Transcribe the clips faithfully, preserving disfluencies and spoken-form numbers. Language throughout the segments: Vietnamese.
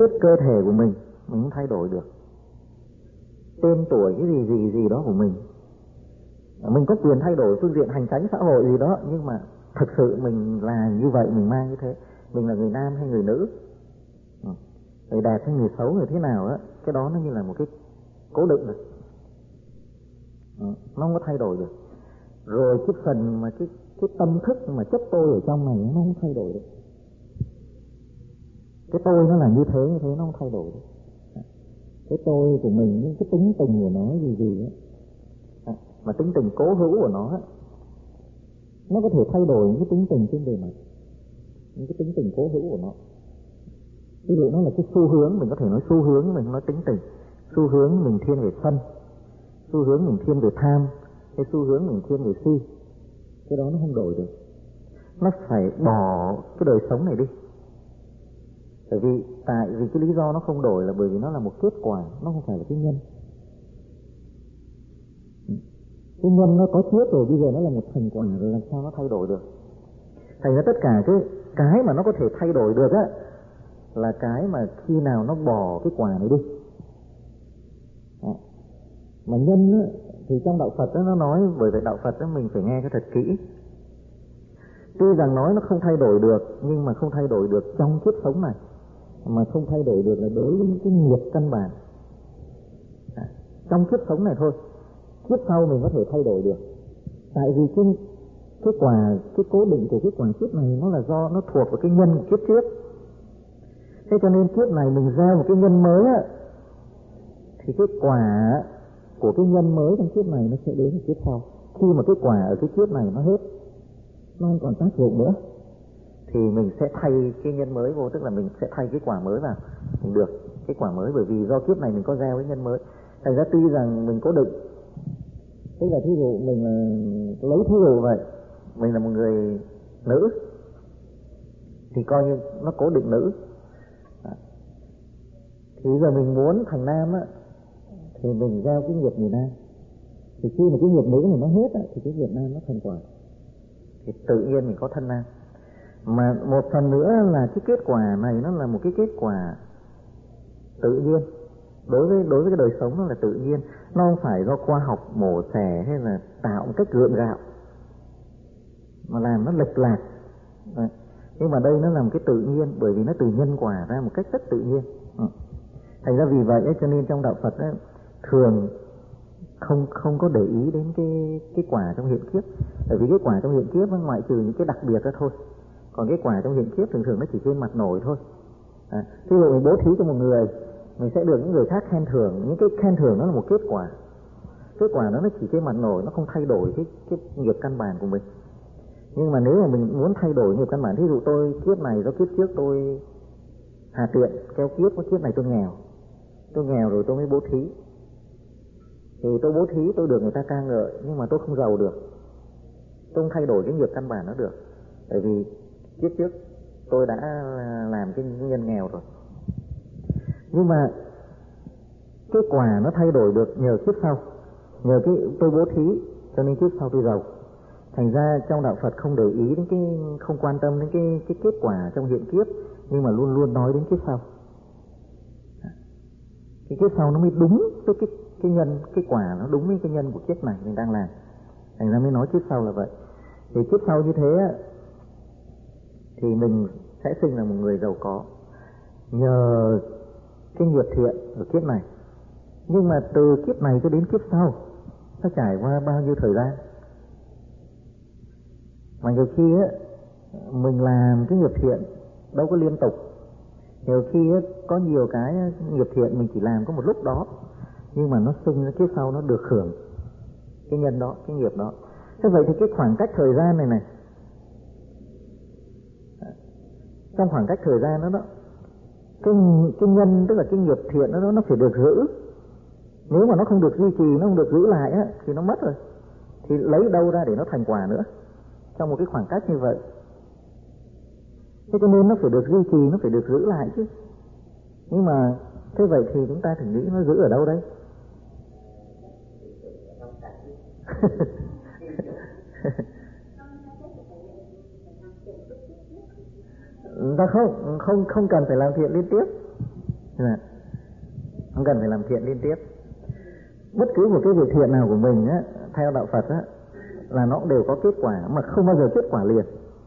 Chết cơ thể của mình mình không thay đổi được. Tên tuổi cái gì gì gì đó của mình, mình có quyền thay đổi phương diện hành tránh xã hội gì đó, nhưng mà thực sự mình là như vậy, mình mang như thế. Mình là người nam hay người nữ, người đẹp hay người xấu, người thế nào á, cái đó nó như là một cái cố định rồi, nó không có thay đổi được. Rồi cái phần mà cái cái tâm thức mà chấp tôi ở trong này nó không thay đổi được. Cái tôi nó là như thế như thế nó không thay đổi được. Cái tôi của mình, những cái tính tình của nó gì gì á, mà tính tình cố hữu của nó á, nó có thể thay đổi những cái tính tình trên bề mặt, những cái tính tình cố hữu của nó. Ví dụ nó là cái xu hướng, mình có thể nói xu hướng, mình nói tính tình. Xu hướng mình thiên về sân, xu hướng mình thiên về tham, cái xu hướng mình thiên về si. Cái đó nó không đổi được. Nó phải bỏ cái đời sống này đi. Bởi vì tại vì cái lý do nó không đổi là bởi vì nó là một kết quả, nó không phải là cái nhân. Cái nhân nó có trước rồi, bây giờ nó là một thành quả rồi, làm sao nó thay đổi được. Thành ra tất cả cái cái mà nó có thể thay đổi được á là cái mà khi nào nó bỏ cái quả này đi. Đó. Mà nhân á, thì trong đạo Phật đó nó nói, bởi vậy đạo Phật đó mình phải nghe cái thật kỹ. Tuy rằng nói nó không thay đổi được, nhưng mà không thay đổi được trong kiếp sống này, mà không thay đổi được là đối với những cái nghiệp căn bản. À, trong kiếp sống này thôi, kiếp sau mình có thể thay đổi được. Tại vì cái, cái quả, cái cố định của cái quả kiếp này nó là do nó thuộc vào cái nhân của kiếp trước. Thế cho nên kiếp này mình gieo một cái nhân mới á, thì cái quả của cái nhân mới trong kiếp này nó sẽ đến ở kiếp sau. Khi mà cái quả ở cái kiếp này nó hết, nó không còn tác dụng nữa, thì mình sẽ thay cái nhân mới vô, tức là mình sẽ thay cái quả mới vào, mình được cái quả mới, bởi vì do kiếp này mình có gieo cái nhân mới. Thành ra tuy rằng mình cố định, tức là thí dụ mình là, lấy thí dụ vậy, mình là một người nữ thì coi như nó cố định nữ. Thì giờ mình muốn thành nam á, thì mình gieo cái nghiệp người nam. Thì khi mà cái nghiệp nữ này nó hết á, thì cái nghiệp nam nó thành quả, thì tự nhiên mình có thân nam. Mà một phần nữa là cái kết quả này nó là một cái kết quả tự nhiên. Đối với đối với cái đời sống nó là tự nhiên, nó không phải do khoa học mổ xẻ hay là tạo một cách gượng gạo mà làm nó lệch lạc. Đấy. Nhưng mà đây nó là một cái tự nhiên, bởi vì nó từ nhân quả ra một cách rất tự nhiên. Ừ. Thành ra vì vậy ấy, cho nên trong đạo Phật ấy, thường không không có để ý đến cái cái quả trong hiện kiếp. Bởi vì cái quả trong hiện kiếp nó ngoại trừ những cái đặc biệt đó thôi. Còn cái quả trong hiện kiếp thường thường nó chỉ trên mặt nổi thôi. À, ví dụ mình bố thí cho một người, mình sẽ được những người khác khen thưởng. Những cái khen thưởng đó là một kết quả. Kết quả đó nó chỉ trên mặt nổi, nó không thay đổi cái, cái nghiệp căn bản của mình. Nhưng mà nếu mà mình muốn thay đổi nghiệp căn bản, ví dụ tôi kiếp này do kiếp trước tôi hà tiện, kéo kiếp của kiếp này tôi nghèo. Tôi nghèo rồi tôi mới bố thí. Thì tôi bố thí tôi được người ta ca ngợi, nhưng mà tôi không giàu được. Tôi không thay đổi cái nghiệp căn bản nó được. Bởi vì kiếp trước tôi đã làm cái nhân nghèo rồi. Nhưng mà cái quả nó thay đổi được nhờ kiếp sau. Nhờ cái tôi bố thí cho nên kiếp sau tôi giàu. Thành ra trong đạo Phật không để ý đến cái, không quan tâm đến cái, cái kết quả trong hiện kiếp, nhưng mà luôn luôn nói đến kiếp sau. Cái kiếp sau nó mới đúng với cái, cái nhân, cái quả nó đúng với cái nhân của kiếp này mình đang làm. Thành ra mới nói kiếp sau là vậy. Thì kiếp sau như thế thì mình sẽ sinh là một người giàu có nhờ cái nghiệp thiện ở kiếp này. Nhưng mà từ kiếp này cho đến kiếp sau nó trải qua bao nhiêu thời gian. Mà nhiều khi á, mình làm cái nghiệp thiện đâu có liên tục. Nhiều khi á, có nhiều cái nghiệp thiện mình chỉ làm có một lúc đó, nhưng mà nó sinh ra kiếp sau nó được hưởng cái nhân đó, cái nghiệp đó. Thế vậy thì cái khoảng cách thời gian này này, trong khoảng cách thời gian đó đó, cái, cái nhân tức là cái nghiệp thiện đó nó phải được giữ. Nếu mà nó không được duy trì, nó không được giữ lại á, thì nó mất rồi. Thì lấy đâu ra để nó thành quả nữa trong một cái khoảng cách như vậy. Thế cho nên nó phải được duy trì, nó phải được giữ lại chứ. Nhưng mà thế vậy thì chúng ta thử nghĩ nó giữ ở đâu đấy? Ta không, không, không cần phải làm thiện liên tiếp. Không cần phải làm thiện liên tiếp. Bất cứ một cái việc thiện nào của mình á, theo đạo Phật á, là nó cũng đều có kết quả, mà không bao giờ kết quả liền.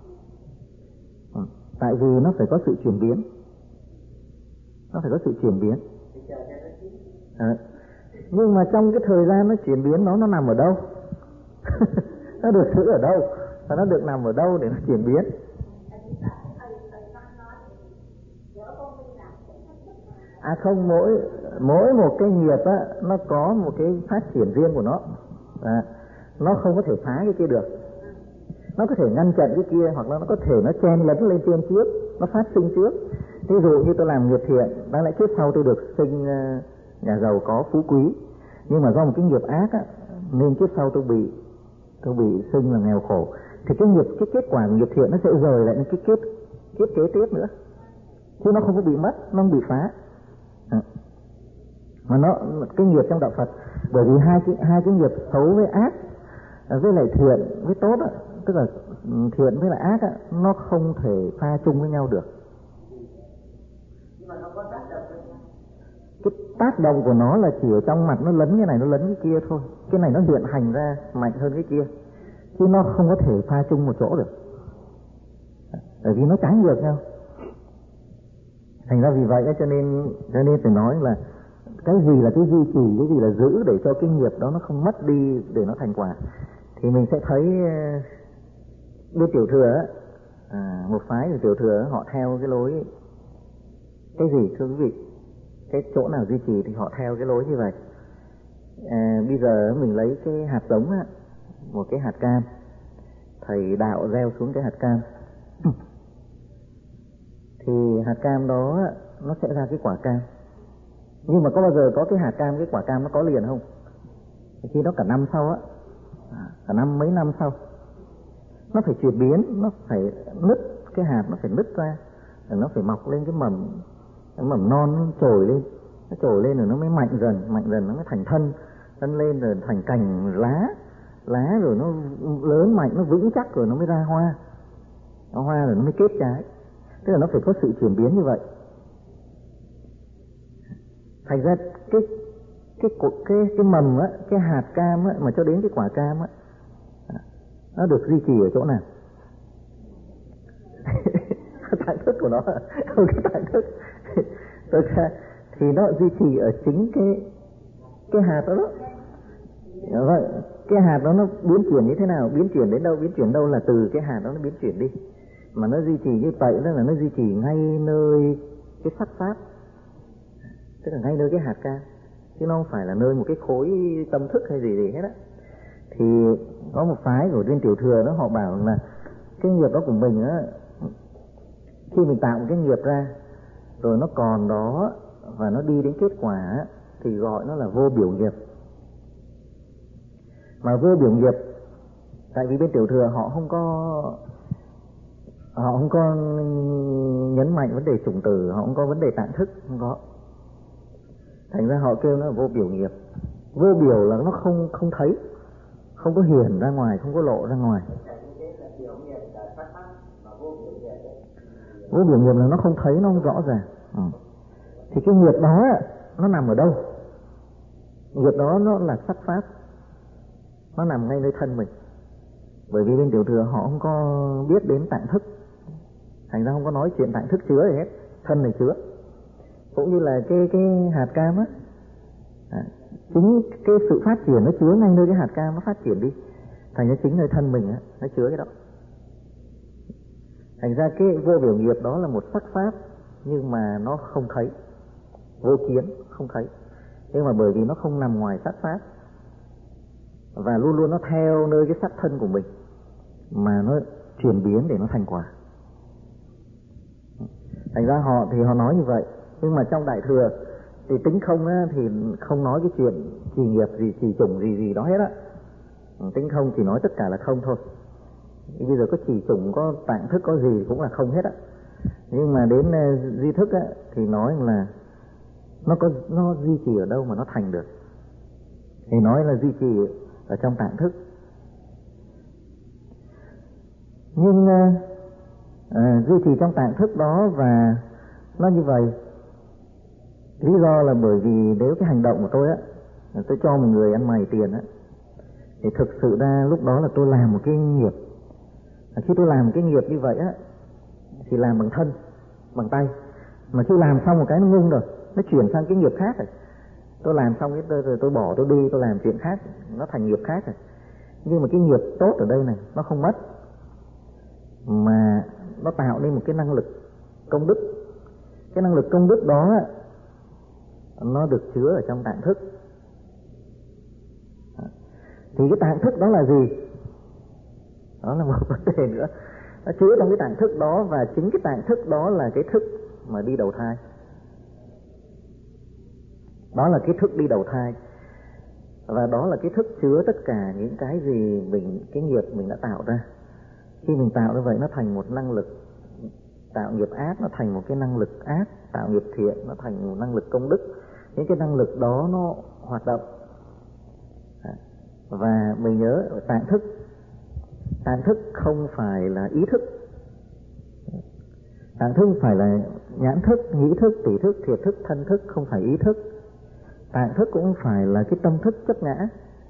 Tại vì nó phải có sự chuyển biến. Nó phải có sự chuyển biến. À, nhưng mà trong cái thời gian nó chuyển biến nó nó nằm ở đâu? Nó được giữ ở đâu? Và nó được nằm ở đâu để nó chuyển biến? À không, mỗi mỗi một cái nghiệp á, nó có một cái phát triển riêng của nó. À, nó không có thể phá cái kia được. Nó có thể ngăn chặn cái kia, hoặc là nó có thể nó chen lấn lên trên trước, nó phát sinh trước. Ví dụ như tôi làm nghiệp thiện, đáng lẽ kiếp sau tôi được sinh nhà giàu có phú quý, nhưng mà do một cái nghiệp ác á, nên kiếp sau tôi bị tôi bị sinh là nghèo khổ. Thì cái nghiệp cái kết quả của nghiệp thiện nó sẽ rời lại những cái kiếp kiếp kế tiếp nữa, chứ nó không có bị mất, nó không bị phá. À. Mà nó cái nghiệp trong đạo Phật, bởi vì hai cái hai cái nghiệp xấu với ác, với lại thiện với tốt á, tức là thiện với lại ác á, nó không thể pha chung với nhau được. Nhưng mà nó có tác động với nhau. Cái tác động của nó là chỉ ở trong mặt nó lấn cái này nó lấn cái kia thôi. Cái này nó hiện hành ra mạnh hơn cái kia, chứ nó không có thể pha chung một chỗ được, bởi vì nó trái ngược nhau. Thành ra vì vậy cho nên cho nên phải nói là cái gì là cái duy trì, cái gì là giữ để cho cái nghiệp đó nó không mất đi để nó thành quả. Thì mình sẽ thấy bên Tiểu Thừa á, à, một phái của Tiểu Thừa họ theo cái lối cái gì thưa quý vị, cái chỗ nào duy trì thì họ theo cái lối như vậy. À, bây giờ mình lấy cái hạt giống á, một cái hạt cam, thầy đạo gieo xuống cái hạt cam thì hạt cam đó nó sẽ ra cái quả cam. Nhưng mà có bao giờ có cái hạt cam, cái quả cam nó có liền không? Khi đó cả năm sau á, cả năm mấy năm sau nó phải chuyển biến, nó phải nứt, cái hạt nó phải nứt ra, rồi nó phải mọc lên cái mầm, cái mầm non nó trồi lên, nó trồi lên rồi nó mới mạnh dần, mạnh dần nó mới thành thân, thân lên rồi thành cành lá, lá rồi nó lớn mạnh, nó vững chắc rồi nó mới ra hoa, nó hoa rồi nó mới kết trái. Tức là nó phải có sự chuyển biến như vậy. Thành ra cái cái cái cái mầm á, cái hạt cam á, mà cho đến cái quả cam á, nó được duy trì ở chỗ nào? Tạng thức của nó, không cái tạng thức. Thực ra thì nó duy trì ở chính cái cái hạt đó đó. Vậy cái hạt đó nó biến chuyển như thế nào? Biến chuyển đến đâu? Biến chuyển đâu là từ cái hạt đó nó biến chuyển đi. Mà nó duy trì như vậy đó là nó duy trì ngay nơi cái sắc pháp, tức là ngay nơi cái hạt cam, chứ nó không phải là nơi một cái khối tâm thức hay gì gì hết á. Thì có một phái của bên Tiểu Thừa đó, họ bảo là cái nghiệp đó của mình á, khi mình tạo một cái nghiệp ra rồi nó còn đó và nó đi đến kết quả thì gọi nó là vô biểu nghiệp. Mà vô biểu nghiệp, tại vì bên Tiểu Thừa họ không có họ không có nhấn mạnh vấn đề chủng tử, họ không có vấn đề tạng thức, không có. Thành ra họ kêu nó là vô biểu nghiệp. Vô biểu là nó không không thấy, không có hiển ra ngoài, không có lộ ra ngoài. Vô biểu nghiệp là nó không thấy, nó không rõ ràng. Ừ. Thì cái nghiệp đó nó nằm ở đâu? Nghiệp đó nó là sắc pháp, nó nằm ngay nơi thân mình. Bởi vì bên Tiểu Thừa họ không có biết đến tạng thức, thành ra không có nói chuyện tạng thức chứa gì hết, thân này chứa. Cũng như là cái cái hạt cam á, à, chính cái sự phát triển nó chứa ngay nơi cái hạt cam nó phát triển đi, thành ra chính nơi thân mình á, nó chứa cái đó. Thành ra cái vô biểu nghiệp đó là một sắc pháp, nhưng mà nó không thấy, vô kiến, không thấy. Nhưng mà bởi vì nó không nằm ngoài sắc pháp, và luôn luôn nó theo nơi cái sắc thân của mình, mà nó chuyển biến để nó thành quả. Thành ra họ thì họ nói như vậy. Nhưng mà trong Đại Thừa thì tính không á, thì không nói cái chuyện trì nghiệp gì, trì chủng gì gì đó hết á. Tính không chỉ nói tất cả là không thôi. Bây giờ có trì chủng, có tạng thức, có gì cũng là không hết á. Nhưng mà đến uh, duy thức á, thì nói là nó có nó duy trì ở đâu mà nó thành được. Thì nói là duy trì ở trong tạng thức. Nhưng uh, uh, duy trì trong tạng thức đó, và nó như vậy Lý do là bởi vì nếu cái hành động của tôi á, tôi cho một người ăn mày tiền á, thì thực sự ra lúc đó là tôi làm một cái nghiệp. Khi tôi làm một cái nghiệp như vậy á, thì làm bằng thân, bằng tay. Mà khi làm xong một cái nó ngưng rồi, nó chuyển sang cái nghiệp khác rồi. Tôi làm xong cái tôi, rồi tôi bỏ, tôi đi, tôi làm chuyện khác, nó thành nghiệp khác rồi. Nhưng mà cái nghiệp tốt ở đây này, nó không mất, mà nó tạo nên một cái năng lực công đức. Cái năng lực công đức đó nó được chứa ở trong tạng thức. Thì cái tạng thức đó là gì? Đó là một vấn đề nữa. Nó chứa trong cái tạng thức đó, và chính cái tạng thức đó là cái thức mà đi đầu thai. Đó là cái thức đi đầu thai. Và đó là cái thức chứa tất cả những cái gì mình, cái nghiệp mình đã tạo ra. Khi mình tạo như vậy nó thành một năng lực. Tạo nghiệp ác nó thành một cái năng lực ác, tạo nghiệp thiện nó thành một năng lực công đức. Những cái năng lực đó nó hoạt động. Và mình nhớ tạng thức, tạng thức không phải là ý thức. Tạng thức phải là nhãn thức, nhĩ thức, tỷ thức, thiệt thức, thân thức, không phải ý thức. Tạng thức cũng phải là cái tâm thức chấp ngã.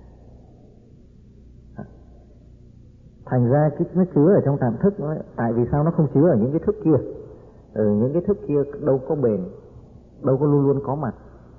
Thành ra cái nó chứa ở trong tạng thức. Tại vì sao nó không chứa ở những cái thức kia? Ừ, những cái thức kia đâu có bền, đâu có luôn luôn có mặt.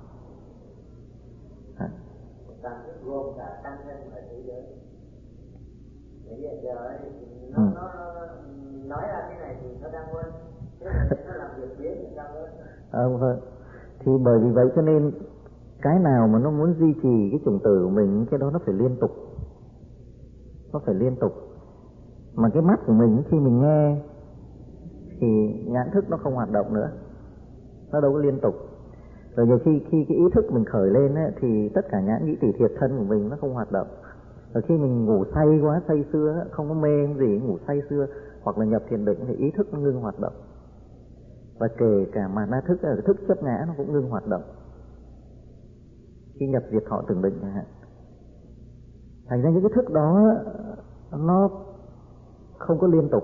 Tạng thức gồm cả tăng nhân và thế giới. Bây giờ ấy, nó, ừ. nó nói ra cái này thì nó đang quên, thế nó làm việc biến thì đang quên. À, vâng. Thì bởi vì vậy cho nên cái nào mà nó muốn duy trì cái chủng tử của mình, cái đó nó phải liên tục. Nó phải liên tục. Mà cái mắt của mình khi mình nghe thì nhãn thức nó không hoạt động nữa, nó đâu có liên tục. Rồi nhiều khi khi cái ý thức mình khởi lên ấy, thì tất cả nhãn nhĩ tỷ thiệt thân của mình nó không hoạt động. Rồi khi mình ngủ say quá, say sưa, không có mê gì, ngủ say sưa hoặc là nhập thiền định thì ý thức nó ngưng hoạt động. Và kể cả mà na thức, thức chấp ngã nó cũng ngưng hoạt động khi nhập diệt thọ tưởng định chẳng hạn. Thành ra những cái thức đó nó không có liên tục.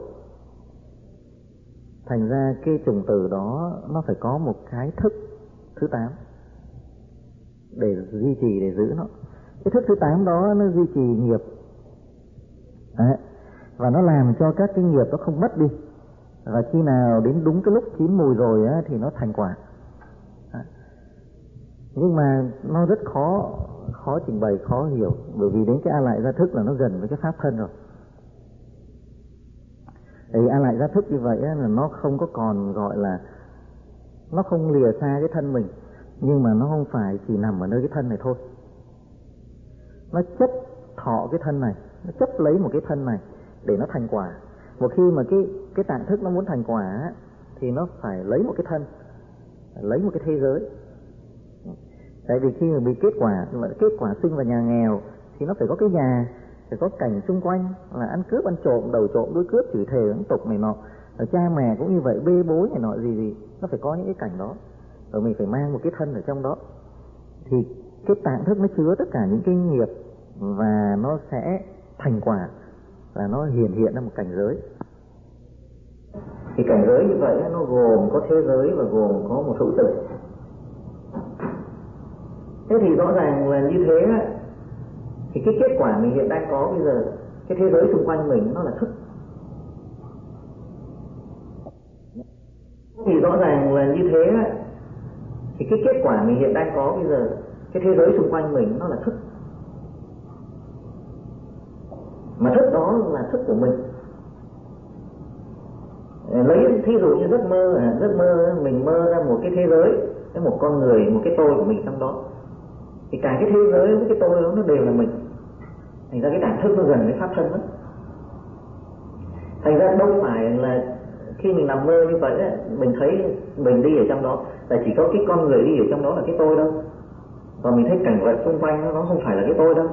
Thành ra cái chủng tử đó nó phải có một cái thức thứ tám để duy trì, để giữ nó. Cái thức thứ tám đó nó duy trì nghiệp. Đấy. Và nó làm cho các cái nghiệp nó không mất đi. Và khi nào đến đúng cái lúc chín mùi rồi á, thì nó thành quả. Đấy. Nhưng mà nó rất khó khó trình bày, khó hiểu. Bởi vì đến cái a lại gia thức là nó gần với cái pháp thân rồi. Thì a lại gia thức như vậy á, là nó không có còn gọi là, nó không lìa xa cái thân mình, nhưng mà nó không phải chỉ nằm ở nơi cái thân này thôi. Nó chấp thọ cái thân này, nó chấp lấy một cái thân này để nó thành quả. Một khi mà cái cái tạng thức nó muốn thành quả á, thì nó phải lấy một cái thân, lấy một cái thế giới. Tại vì khi mà bị kết quả, kết quả sinh vào nhà nghèo thì nó phải có cái nhà, phải có cảnh xung quanh là ăn cướp, ăn trộm, đầu trộm, đuôi cướp, chửi thề, ấn tục này nọ. Rồi cha mẹ cũng như vậy, bê bối này nọ gì gì, nó phải có những cái cảnh đó. Rồi mình phải mang một cái thân ở trong đó. Thì cái tạng thức nó chứa tất cả những cái nghiệp và nó sẽ thành quả, là nó hiện hiện ra một cảnh giới. Thì cảnh giới như vậy nó gồm có thế giới và gồm có một hữu tử. Thế thì rõ ràng là như thế á, thì cái kết quả mình hiện đang có bây giờ, cái thế giới xung quanh mình nó là thức. Thì rõ ràng là như thế á, thì cái kết quả mình hiện đang có bây giờ, cái thế giới xung quanh mình nó là thức. Mà thức đó là thức của mình. Lấy thí dụ như giấc mơ, giấc mơ mình mơ ra một cái thế giới, một con người, một cái tôi của mình trong đó. Thì cả cái thế giới với cái tôi đó nó đều là mình. Thành ra cái tạng thức nó gần với pháp thân đó. Thành ra đâu phải là khi mình nằm mơ như vậy á, mình thấy mình đi ở trong đó là chỉ có cái con người đi ở trong đó là cái tôi đâu. Và mình thấy cảnh vật xung quanh nó, nó không phải là cái tôi đâu.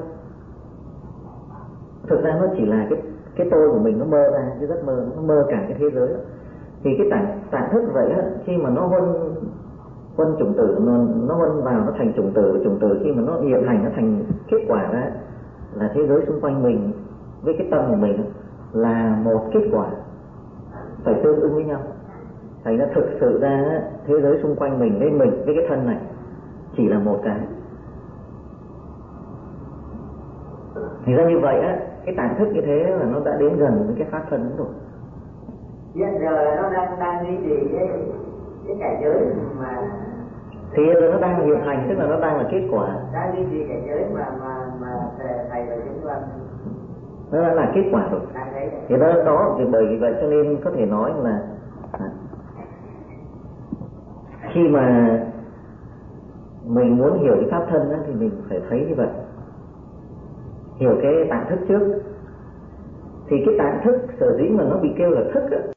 Thực ra nó chỉ là cái cái tôi của mình nó mơ ra, cái giấc mơ nó mơ cả cái thế giới đó. Thì cái tạng tạng thức vậy á, khi mà nó huân huân chủng tử, nó nó huân vào nó thành chủng tử, chủng tử khi mà nó hiện thành nó thành kết quả ra là thế giới xung quanh mình với cái tâm của mình là một kết quả phải tương ứng với nhau. Thành ra thực sự ra thế giới xung quanh mình với mình với cái thân này chỉ là một cái. Thì ra như vậy á, cái tạng thức như thế là nó đã đến gần với cái pháp thân rồi. Hiện giờ nó đang đang duy trì cái cái cảnh giới mà thì giờ nó đang hiện hành, tức là nó đang là kết quả. Đang duy trì cảnh giới mà mà mà thầy và chúng ta nó đã là kết quả rồi. Thì đó đó thì bởi vì vậy cho nên có thể nói là khi mà mình muốn hiểu cái pháp thân ấy, thì mình phải thấy như vậy, hiểu cái tạng thức trước. Thì cái tạng thức sở dĩ mà nó bị kêu là thức ấy,